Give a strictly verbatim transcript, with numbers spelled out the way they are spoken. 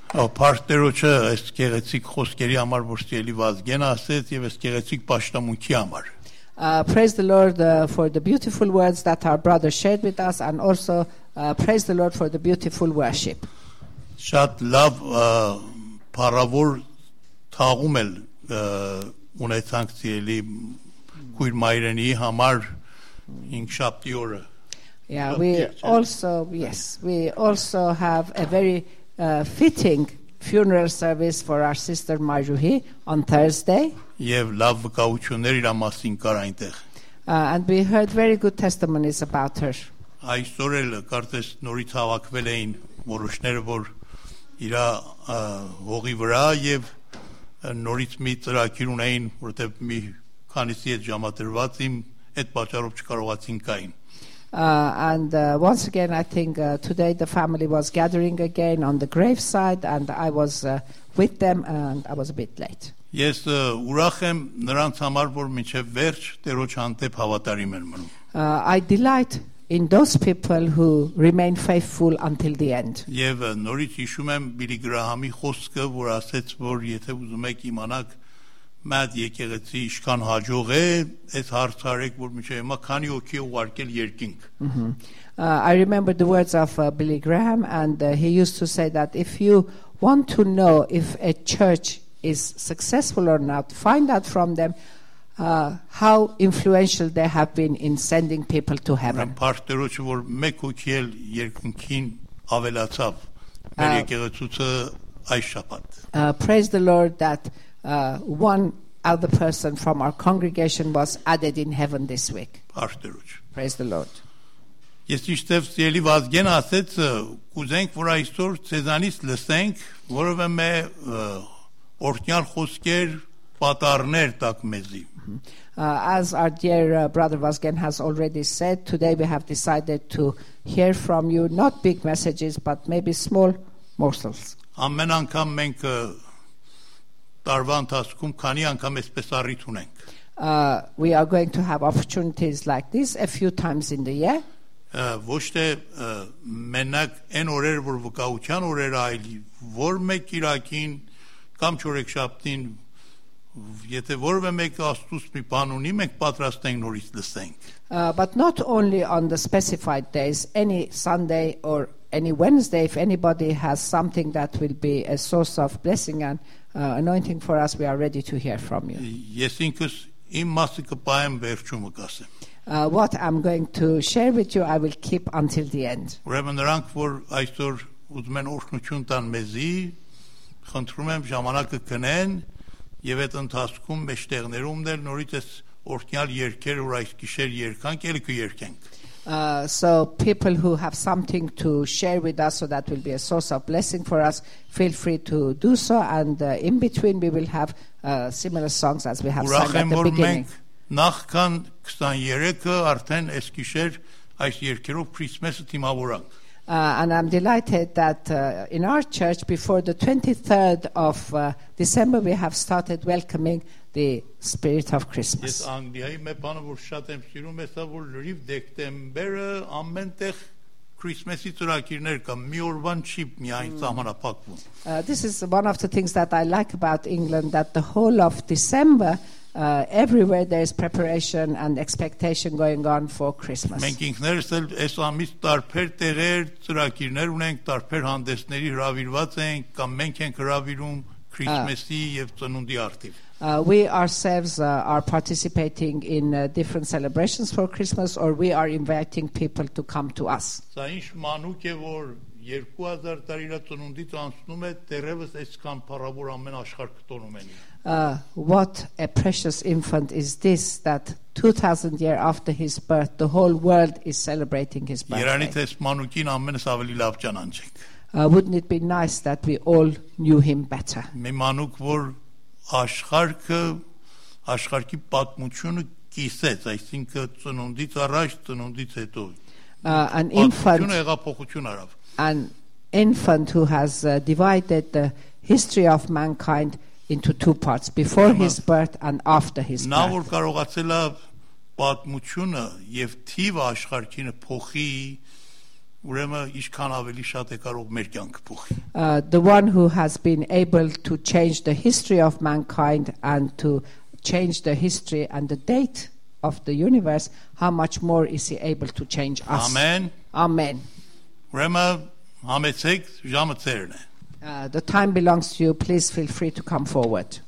Պարտերոջը այս գեղեցիկ խոսքերի համար որ ստելի Վազգեն ասեց եւ այս գեղեցիկ պաշտամունքի համար. Uh, praise the Lord uh, for the beautiful words that our brother shared with us, and also uh, praise the Lord for the beautiful worship. Շատ լավ փառավոր թաղում էլ ունեցանք ցելի քույր մայրենի համար ինքշաբթի օրը. Yeah, we also yes, we also have a very uh, fitting funeral service for our sister Marjuhi on Thursday. Եվ լավ վկայություններ իր մասին կար այնտեղ. And we heard very good testimonies about her. Այսօր էլ կարծես նորից հավաքվել էին որոշները, որ իր հողի վրա եւ նորից մի ծրագիր ունեին, որտեղ մի քանիսի հետ ժամադրված իմ այդ պատճառով չկարողացին կային. Uh, and uh, once again, I think uh, today the family was gathering again on the graveside, and I was uh, with them, and I was a bit late. Ես ուրախ եմ նրանց համար, որ մինչև վերջ Տերոջ հանդեպ հավատարիմ են մնում. I delight in those people who remain faithful until the end. Եվ նորից հիշում եմ Բիլի Գրահամի խոսքը, որ ասեց, որ եթե ուզում եք իմանաք Մադ եկեղեցի իշքան հաջող է, այս հարցարեք, որ մինչև հիմա քանի հոգի ուղարկել երկինք. I remember the words of uh, Billy Graham, and uh, he used to say that if you want to know if a church is successful or not, find out from them uh, how influential they have been in sending people to heaven. Պարտերոջը որ մեկ հոգի էլ երկնքին ավելացավ մեր եկեղեցուց այս շաբաթ. Praise the Lord that Uh, one other person from our congregation was added in heaven this week. Praise the Lord. Ես իստև ցելի Վազգեն ասեց, կուզենք որ այսօր ցեզանից լսենք, որովհետեւ մե օրտնյալ խոսքեր պատառներ տակ մեզի. As our dear uh, brother Vazgen has already said, today we have decided to hear from you not big messages but maybe small morsels. Ամեն անգամ մենք տարվա ընթացքում քանի անգամ այսպես առիթ ունենք. We are going to have opportunities like this a few times in the year. Ոչ թե մենակ այն օրեր որ վկայության օրերը, այլ որ մեկ Կիրակին կամ չորեքշաբթին եթե որևէ մեկ աստուց մի բան ունի, մենք պատրաստ ենք նորից լսենք. But not only on the specified days, any Sunday or any Wednesday, if anybody has something that will be a source of blessing and uh, anointing for us, we are ready to hear from you. Ես ինքս իմ մասը կպայեմ վերջումը կասեմ. Uh, what I'm going to share with you, I will keep until the end. Ուրեմն նրանք որ այսօր ուզում են օրհնություն տան մեզի, խնդրում եմ ժամանակը կնեն եւ այդ ընթացքում մեջտեղներում դեր նորից այս օրտնյալ երգեր որ այս գիշեր երգանք, ելի կերգենք. Uh, so people who have something to share with us, so that will be a source of blessing for us, feel free to do so, and uh, in between we will have uh, similar songs as we have sung at the beginning. Նախքան քսաներեքը արդեն այս գիշեր այս երգերով Քրիսմեսը թիմավորանք. Uh, and I'm delighted that uh, in our church, before the twenty-third of uh, December, we have started welcoming the spirit of Christmas. Ես Անգլիայի մի բանը որ շատ եմ սիրում, էսա որ լրիվ դեկտեմբերը ամենտեղ Քրիսմեսի ծրագիրներ կա, մի օրվան չի միայն սահմանափակվում. This is one of the things that I like about England, that the whole of December Uh, everywhere there is preparation and expectation going on for Christmas. Մենք ինքներս էլ այս ամիս տարբեր տեղեր ծրագիրներ ունենք, տարբեր հանդեսների հրավիրված ենք, կամ մենք ենք հրավիրում Քրիսմեսի եւ ծնունդի արդիվ. We ourselves uh, are participating in uh, different celebrations for Christmas, or we are inviting people to come to us. Սա ինչ մանուկ է որ երկու հազար տարի իր ծնունդից անցնում է, դեռևս այսքան փառավոր ամեն աշխարհ կտոնում են. Uh, what a precious infant is this, that two thousand years after his birth, the whole world is celebrating his birthday. Uh, wouldn't it be nice that we all knew him better? Uh, an infant, an infant who has uh, divided the history of mankind into two parts, before his birth and after his birth. ուրեմն ինչքան ավելի շատ է կարող մեր կյանքը փոխի։ Uh, the one who has been able to change the history of mankind and to change the history and the date of the universe, how much more is he able to change us? Amen. Amen. Ուրեմն համեցեք ժամը ծերն է։ Uh, the time belongs to you. Please feel free to come forward.